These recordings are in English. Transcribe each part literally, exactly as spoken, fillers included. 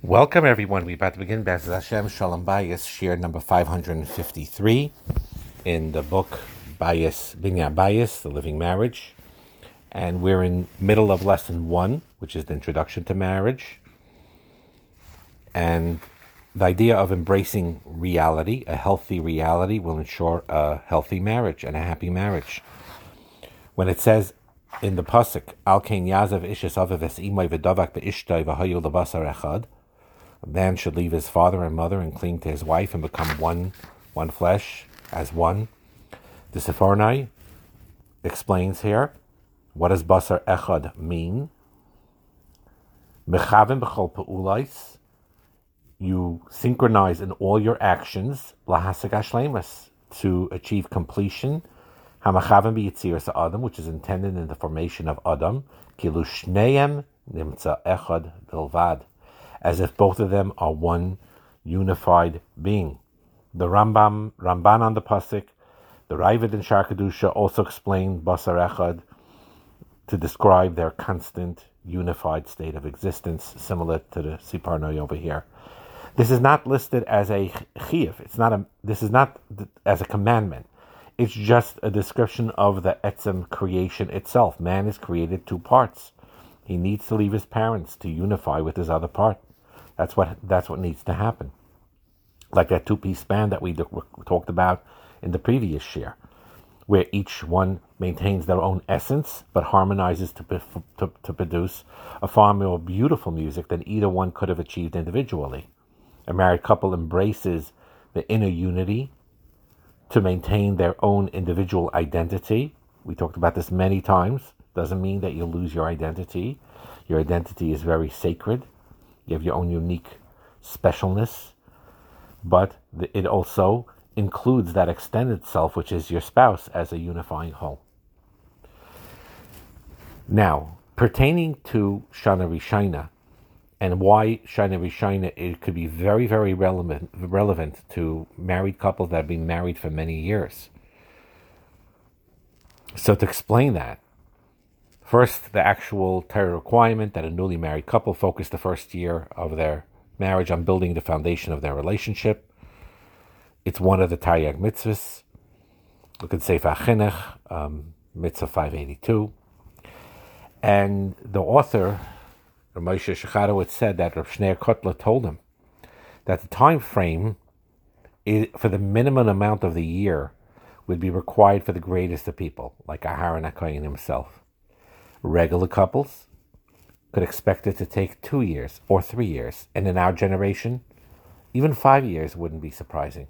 Welcome, everyone. We're about to begin B'ezras Hashem Shalom Bayis, shir number five hundred fifty-three in the book Bayis, Binyan Bayis, The Living Marriage. And we're in middle of lesson one, which is the introduction to marriage. And the idea of embracing reality, a healthy reality, will ensure a healthy marriage and a happy marriage. When it says in the pasuk, Al kein yazav ish es aviv es imay v'davak be'ishtay v'hayu lebasar echad, a man should leave his father and mother and cling to his wife and become one, one flesh, as one. The Sefornai explains here, what does basar echad mean? Mechavim b'chol pe'ulais, you synchronize in all your actions, lahasig hashleimus, to achieve completion. Hamachavim b'yitziras Adam, which is intended in the formation of Adam, kilu shneim nimtza echad bilvad, as if both of them are one unified being. The Rambam, Ramban on the pasuk, the Ravid and Shar Kedusha also explained basar echad to describe their constant unified state of existence, similar to the Siparnoi over here. This is not listed as a chiyuv. It's not a. This is not as a commandment. It's just a description of the etzem creation itself. Man is created two parts. He needs to leave his parents to unify with his other part. That's what that's what needs to happen. Like that two-piece band that we d- talked about in the previous shir, where each one maintains their own essence but harmonizes to, to, to produce a far more beautiful music than either one could have achieved individually. A married couple embraces the inner unity to maintain their own individual identity. We talked about this many times. Doesn't mean that you lose your identity. Your identity is very sacred. You have your own unique specialness, but it also includes that extended self, which is your spouse, as a unifying whole. Now, pertaining to Shana Rishina, and why Shana Rishina, it could be very, very relevant, relevant to married couples that have been married for many years. So to explain that, first, the actual Torah requirement that a newly married couple focus the first year of their marriage on building the foundation of their relationship. It's one of the Taryag mitzvahs. Look at Sefer HaChinuch, um, mitzvah five eighty-two. And the author, Moshe Shecharowitz, said that Rav Shneur Kotler told him that the time frame is, for the minimum amount of the year would be required for the greatest of people, like Aharon HaKohen himself. Regular couples could expect it to take two years or three years. And in our generation, even five years wouldn't be surprising.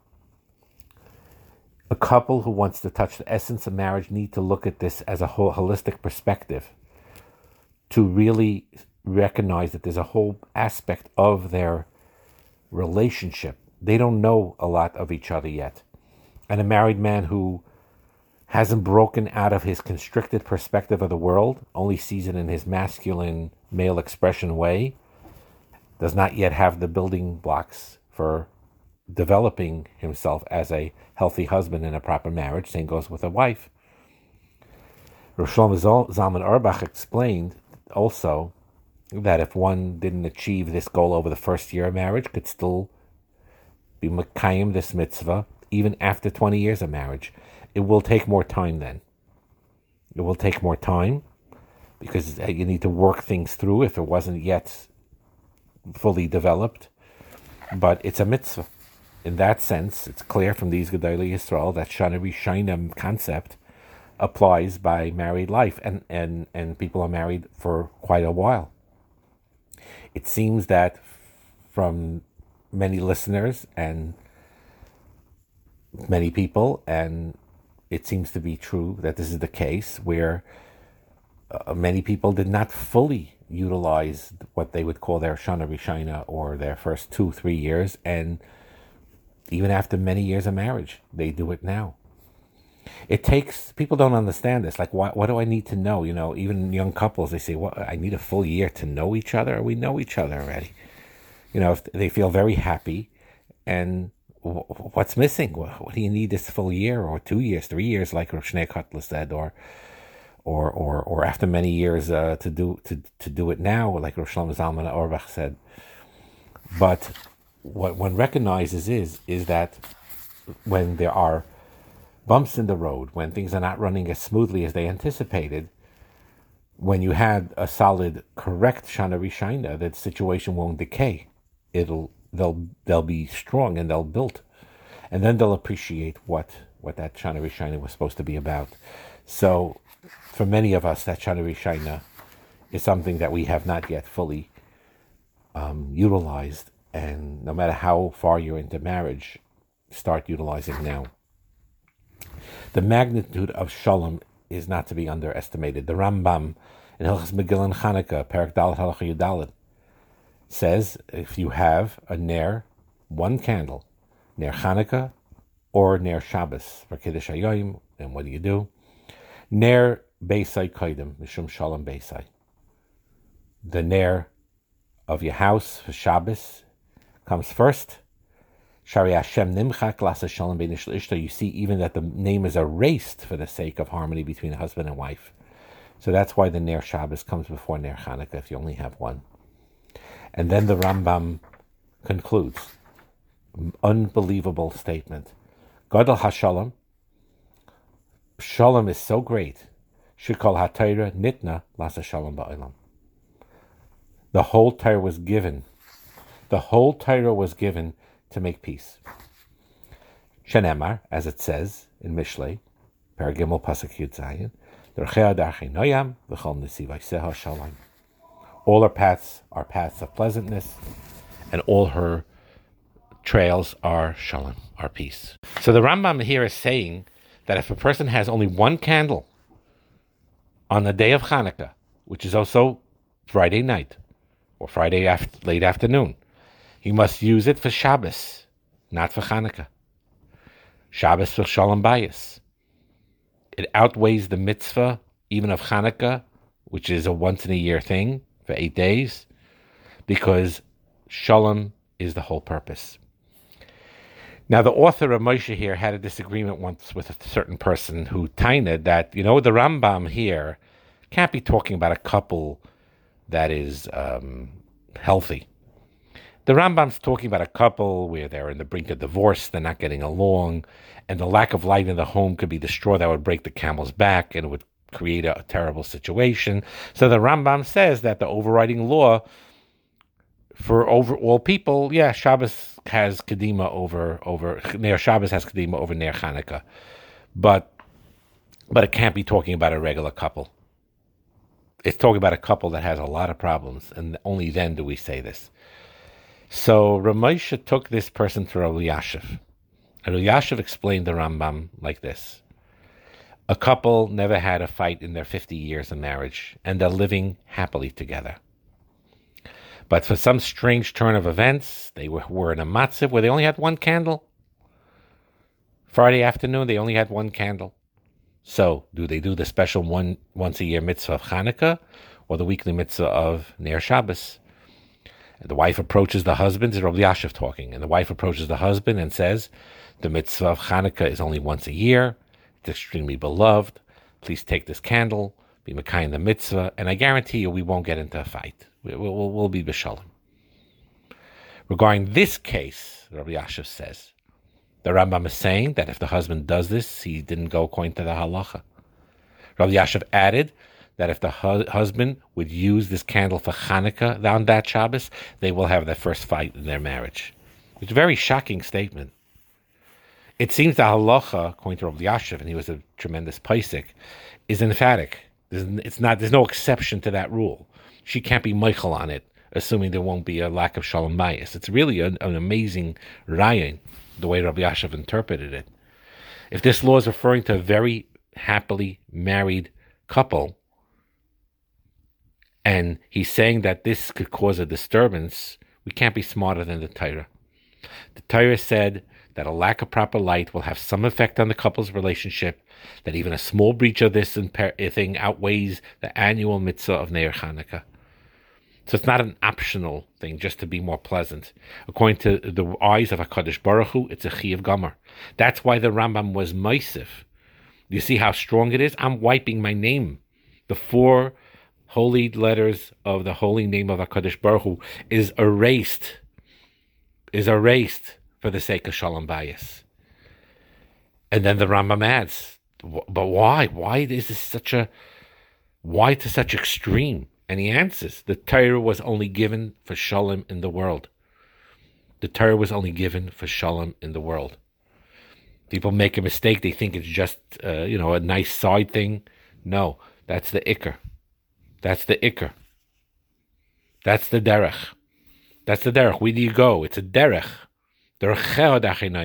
A couple who wants to touch the essence of marriage need to look at this as a whole holistic perspective, to really recognize that there's a whole aspect of their relationship. They don't know a lot of each other yet. And a married man who hasn't broken out of his constricted perspective of the world, only sees it in his masculine male expression way, does not yet have the building blocks for developing himself as a healthy husband in a proper marriage. Same goes with a wife. Rosh Shlomo Zalman Auerbach explained also that if one didn't achieve this goal over the first year of marriage, could still be mekayim this mitzvah even after twenty years of marriage. It will take more time then. It will take more time because you need to work things through if it wasn't yet fully developed. But it's a mitzvah. In that sense, it's clear from these Gedolei Yisrael that Shana Rishina concept applies by married life, and, and, and people are married for quite a while. It seems that from many listeners and many people, and it seems to be true that this is the case, where uh, many people did not fully utilize what they would call their Shana Rishina or their first two, three years, and even after many years of marriage, they do it now. It takes, people don't understand this, like, what, what do I need to know? You know, even young couples, they say, well, I need a full year to know each other, or we know each other already. You know, if they feel very happy, and what's missing? What do you need this full year or two years, three years, like Rav Shneur Kotler said, or or or or after many years uh, to do to to do it now, like Rosh Shlomo Zalman Auerbach said. But what one recognizes is is that when there are bumps in the road, when things are not running as smoothly as they anticipated, when you had a solid, correct Shana Rishina, that situation won't decay. It'll they'll they'll be strong and they'll build, and then they'll appreciate what what that Shana Rishina was supposed to be about. So, for many of us, that Shana Rishina is something that we have not yet fully um, utilized, and no matter how far you're into marriage, start utilizing now. The magnitude of Shalom is not to be underestimated. The Rambam in Hilchos Megillah and Chanukah, Perek Dalet Halacha Yudalet, says if you have a ner, one candle, ner Chanukah or ner Shabbos for Kiddush Hayoim, then what do you do? Ner Beisai Kodim, Mishum Shalom Beisai. The ner of your house for Shabbos comes first. Shari Hashem Nimchak Lasa Shalom Bein Ish L'Ishta. You see even that the name is erased for the sake of harmony between husband and wife. So that's why the Ner Shabbos comes before Ner Chanukah if you only have one. And then the Rambam concludes. Unbelievable statement. Gadol HaShalom. Shalom is so great. Shekol HaTorah Nitna Lasa Shalom Ba'olam. The whole Torah was given. The whole Torah was given to make peace. Shenemar, as it says in Mishlei, Paragimel Pasuk Yud Zayin, Derechei Darchei Noyam V'chol Nesivaiseha Shalom. All her paths are paths of pleasantness, and all her trails are shalom, are peace. So the Rambam here is saying that if a person has only one candle on the day of Chanukah, which is also Friday night or Friday after, late afternoon, he must use it for Shabbos, not for Chanukah. Shabbos for Shalom Bayis. It outweighs the mitzvah even of Chanukah, which is a once-in-a-year thing for eight days, because Shalom is the whole purpose. Now, the author of Moshe here had a disagreement once with a certain person who tainted that, you know, the Rambam here can't be talking about a couple that is um, healthy. The Rambam's talking about a couple where they're in the brink of divorce, they're not getting along, and the lack of light in the home could be the straw that would break the camel's back, and it would create a, a terrible situation. So the Rambam says that the overriding law for over all people, yeah, Shabbos has Kedima over, over Ner Shabbos has Kedima over Ner Chanukah. But, but it can't be talking about a regular couple. It's talking about a couple that has a lot of problems, and only then do we say this. So Ramosha took this person to Rabbi Yashiv. And Rabbi Yashiv explained the Rambam like this. A couple never had a fight in their fifty years of marriage, and they're living happily together. But for some strange turn of events, they were, were in a matziv where they only had one candle. Friday afternoon, they only had one candle. So, do they do the special one once a year mitzvah of Chanukah, or the weekly mitzvah of Ner Shabbos? And the wife approaches the husband, this is Rabbi Yashiv talking, and the wife approaches the husband and says, the mitzvah of Chanukah is only once a year, it's extremely beloved, please take this candle, be Mekayim the mitzvah, and I guarantee you we won't get into a fight. We'll, we'll, we'll be b'shalom. Regarding this case, Rabbi Yashiv says, the Rambam is saying that if the husband does this, he didn't go according to the halacha. Rabbi Yashiv added that if the hu- husband would use this candle for Chanukah on that Shabbos, they will have their first fight in their marriage. It's a very shocking statement. It seems the halacha, according to Rabbi Yashiv, and he was a tremendous paisik, is emphatic. There's, it's not. There's no exception to that rule. She can't be Michael on it, assuming there won't be a lack of shalom bayis. It's really an, an amazing rayon, the way Rabbi Yashiv interpreted it. If this law is referring to a very happily married couple, and he's saying that this could cause a disturbance, we can't be smarter than the Torah. The Torah said that a lack of proper light will have some effect on the couple's relationship, that even a small breach of this thing outweighs the annual mitzvah of Ner Chanukah. So it's not an optional thing just to be more pleasant. According to the eyes of HaKadosh Baruch Hu, it's a Chiyuv Gomer. That's why the Rambam was Meisif. You see how strong it is? I'm wiping my name. The four holy letters of the holy name of HaKadosh Baruch Hu is erased is erased for the sake of Shalom Bayis. And then the Rambam adds, but why? Why is this such a, why to such extreme? And he answers, the Torah was only given for Shalom in the world. The Torah was only given for Shalom in the world. People make a mistake. They think it's just, uh, you know, a nice side thing. No, that's the Iker. That's the Iker. That's the Derech. That's the Derech. Where do you go? It's a Derech. How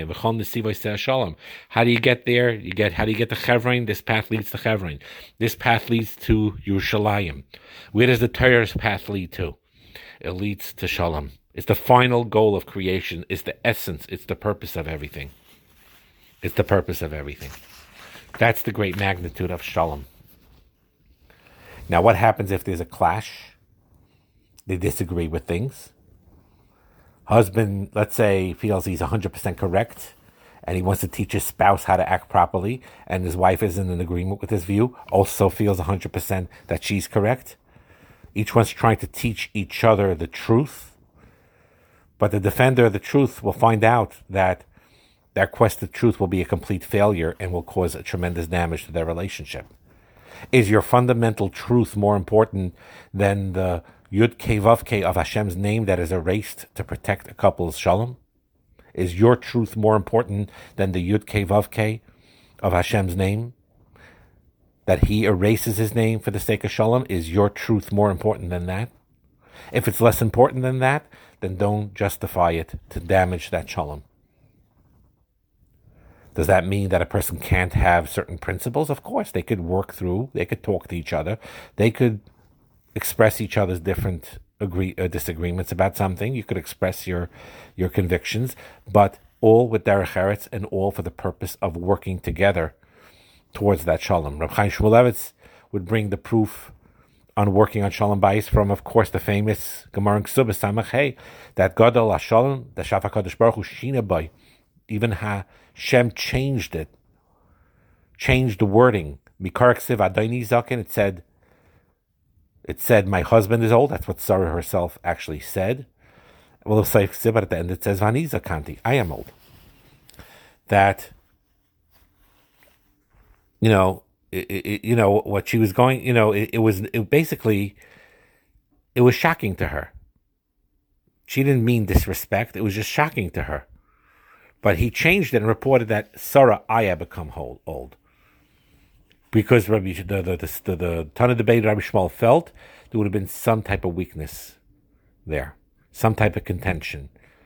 do you get there? You get how do you get to Chevron? This path leads to Chevron. This path leads to Yerushalayim. Where does the Torah's path lead to? It leads to Shalom. It's the final goal of creation. It's the essence. It's the purpose of everything. It's the purpose of everything. That's the great magnitude of Shalom. Now, what happens if there's a clash? They disagree with things. Husband, let's say, feels he's one hundred percent correct, and he wants to teach his spouse how to act properly, and his wife isn't in agreement with his view, also feels one hundred percent that she's correct. Each one's trying to teach each other the truth, but the defender of the truth will find out that their quest of truth will be a complete failure and will cause a tremendous damage to their relationship. Is your fundamental truth more important than the Yud Kei Vav Kei of Hashem's name that is erased to protect a couple's Shalom? Is your truth more important than the Yud Kei Vav Kei of Hashem's name? That he erases his name for the sake of Shalom? Is your truth more important than that? If it's less important than that, then don't justify it to damage that Shalom. Does that mean that a person can't have certain principles? Of course, they could work through, they could talk to each other, they could express each other's different agree uh, disagreements about something. You could express your your convictions, but all with derech eretz and all for the purpose of working together towards that Shalom. Reb Chaim Shmulevitz would bring the proof on working on Shalom Bayis from, of course, the famous Gemara in Ksubas Samach Hey, that Gadol HaShalom, the Shaf HaKadosh Baruch Hu Shina Bay, even Hashem changed it, changed the wording. Mikar Ksiv Adoni Zaken, it said, It said, my husband is old. That's what Sarah herself actually said. Well, it'll say, but at the end it says, Vaniza Kanti, I am old. That, you know, it, it, you know, what she was going, you know, it, it was it basically, it was shocking to her. She didn't mean disrespect. It was just shocking to her. But he changed it and reported that Sarah, I have become old. Because Rabbi, the the the, the, the ton of debate Rabbi Shmuel felt there would have been some type of weakness there, some type of contention.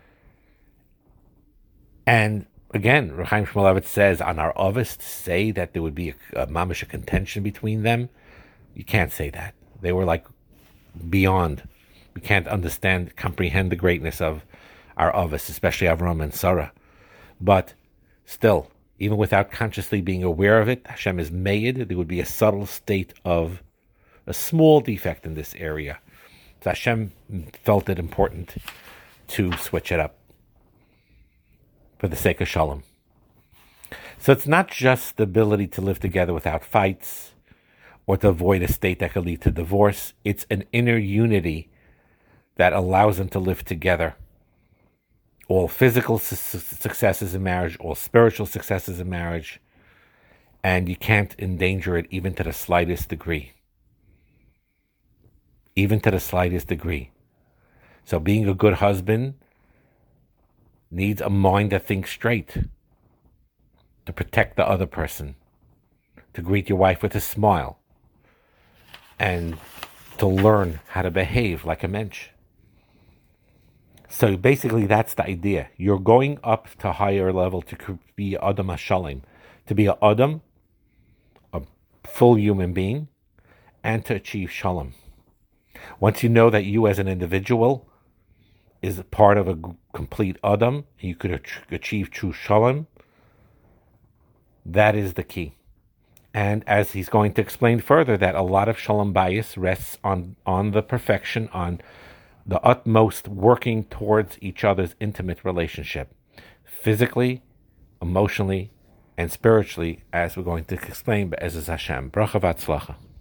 And again, Reb Chaim Shmulevitz says on our Ovis to say that there would be a, a mamish a contention between them. You can't say that. They were like beyond. We can't understand, comprehend the greatness of our Ovis, especially Avram and Sarah. But still, even without consciously being aware of it, Hashem is made. There would be a subtle state of a small defect in this area. So Hashem felt it important to switch it up for the sake of Shalom. So it's not just the ability to live together without fights or to avoid a state that could lead to divorce. It's an inner unity that allows them to live together. All physical su- successes in marriage, all spiritual successes in marriage, and you can't endanger it even to the slightest degree. Even to the slightest degree. So being a good husband needs a mind that thinks straight, to protect the other person, to greet your wife with a smile, and to learn how to behave like a mensch. So basically that's the idea. You're going up to a higher level to be Adam HaShalom, to be a Adam, a full human being, and to achieve Shalom. Once you know that you as an individual is a part of a complete Adam, you could achieve true Shalom, that is the key. And as he's going to explain further, that a lot of Shalom Bayis rests on, on the perfection, on the utmost working towards each other's intimate relationship, physically, emotionally, and spiritually, as we're going to explain, Be'ezus Hashem. Bracha v'atzlacha.